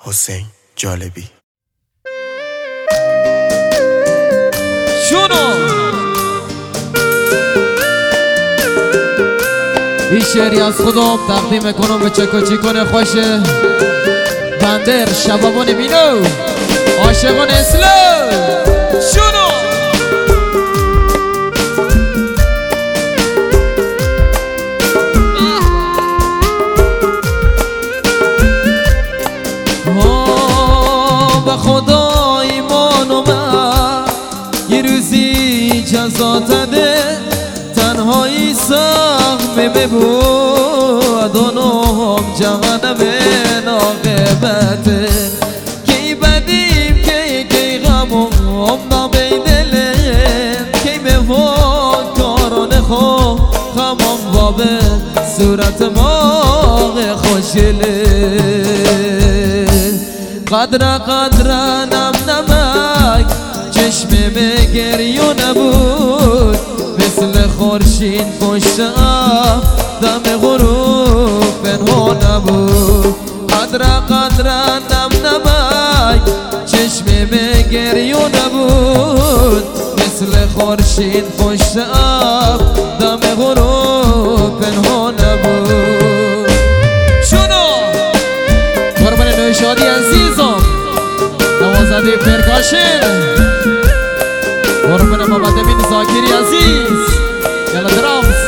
حسین جالبی. شونو این شعری از خودم تقدیم کنم به چکوچی کنه خوشه بندر شبابان مینو عاشقان اسلام. شونو به خدا ایمان اومد یه روزی جزا تده تنهایی سخت ببود اونم جهنم ناقبته کی بدیم کی غمم نابی دلم کی بفاک کاران خو خمام بابه صورت ماغ خوشگله قدر نم نمک چشم گریو نبود مثل خورشید پشت اب دم غروب پنهان نبود قدر نم نمک چشم گریو نبود مثل خورشید پشت اب دم غروب پنهان نبود. شونو قربان نوشادی عزیزم نوازنده پرکاشن قربان محمد امین زاکری عزیز یلا درامز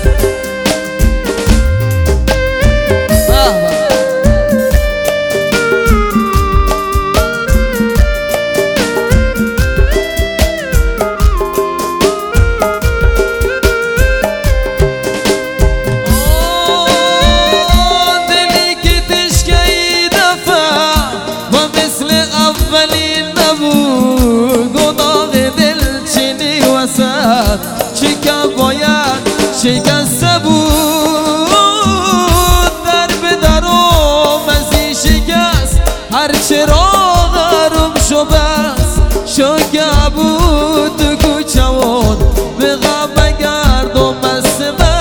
چکم باید شکسته بود در به درم از این شکست هرچه را غرم شو بس شکه بود تو کوچمون به غم گردم مست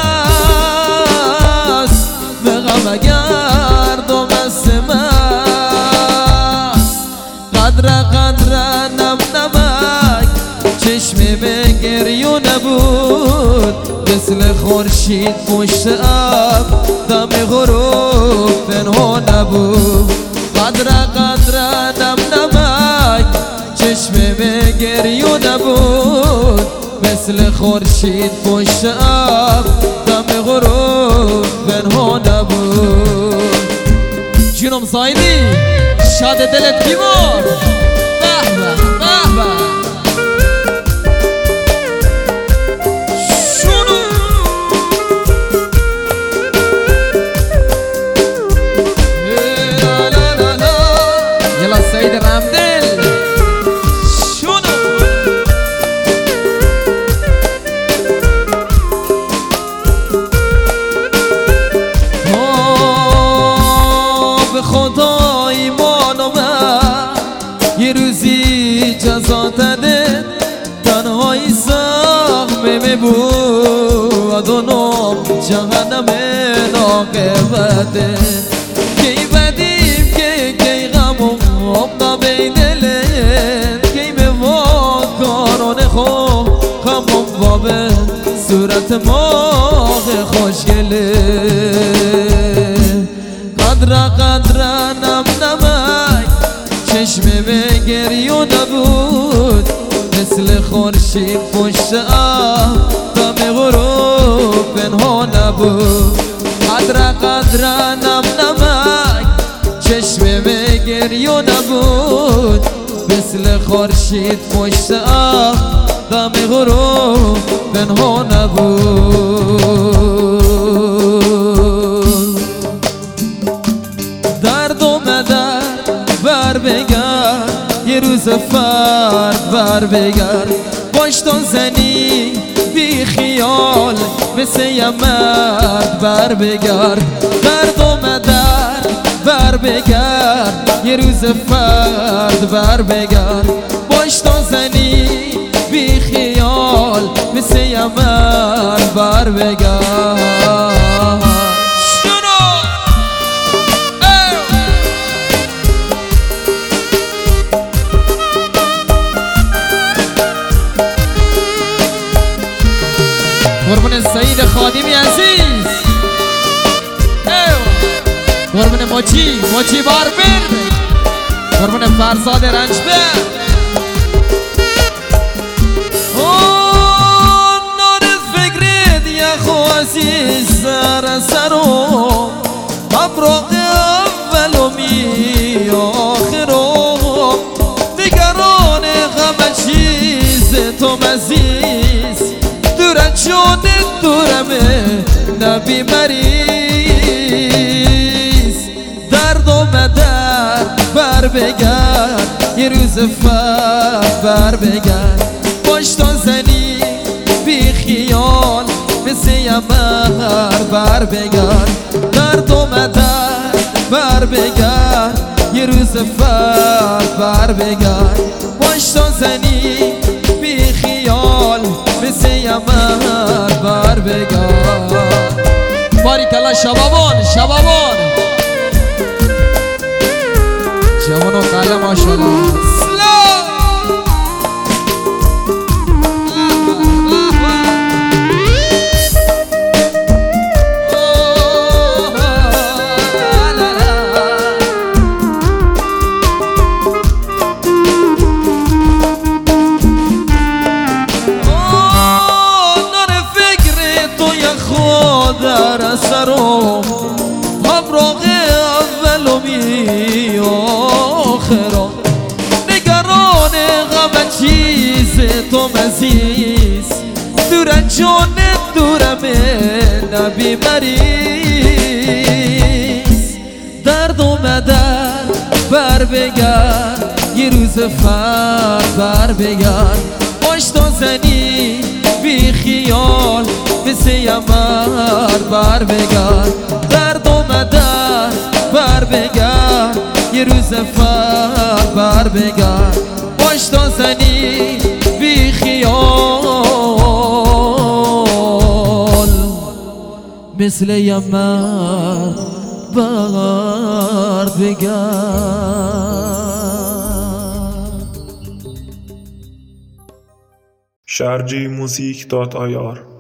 مست به غم گردم مست مست قدر نم نمک چشم گریو نبود مثل خورشید پشت اب دم غروب پنهان نبود قدر نم نمک چشم گریو نبود مثل خورشید پشت اب دم غروب پنهان نبود. جونم زایدی شاد دلت بیمار به به به به خدا ایمان اومد یه روزی جزا تده تنهایی سخت میبود اونم جهنم ناقبته کی بدیم کی غمم نابی دلم کی بفاک کاران خو خمام بابه صورت ماغ خوشگله قدر نم نمک چشم گریو نبود مثل خورشید پشت اب دم غروب پنهان نبود قدر نم نمک چشم گریو نبود مثل خورشید پشت اب دم غروب پنهان نبود. درد اومدن بر بگرد یه روز فرد بر بگرد باشتون زنی بی خیال مثل یه مرد بر بگرد درد اومدن بر بگرد یه روز فرد بر بگرد باشتون زنی بی خیال مثل یه مرد بر بگرد. موچی بار بر قربون فرزاد رنجبر نار فکرت یا خواستی سرو ابراق اولومی آخرم نگران غم چیز تو مزیز دورت شده دورمه نبی مریض درد اومدن بر بگرد یه روز فرد بر بگرد باش تا زنی بی خیال مثل یمر بر بگرد درد اومدن بر بگرد یه روز فرد بر بگرد باش تا زنی بی خیال مثل یمر بر بگرد باریکالله شبابان جوان و قلم ماشاءالله در سرم ابراق اولومی آخرم نگران غم چیز تو مزیز دورت جان دورمه نبی مریض درد اومدن بر بگرد یه روز فرد بر بگرد باش تا زنی بی خیال مثل یمر بر بگرد درد اومدن بر بگرد یه روز فرد بر بگرد باش تا زنی بی خیال مثل یمر بر بگرد sharjimusik.ir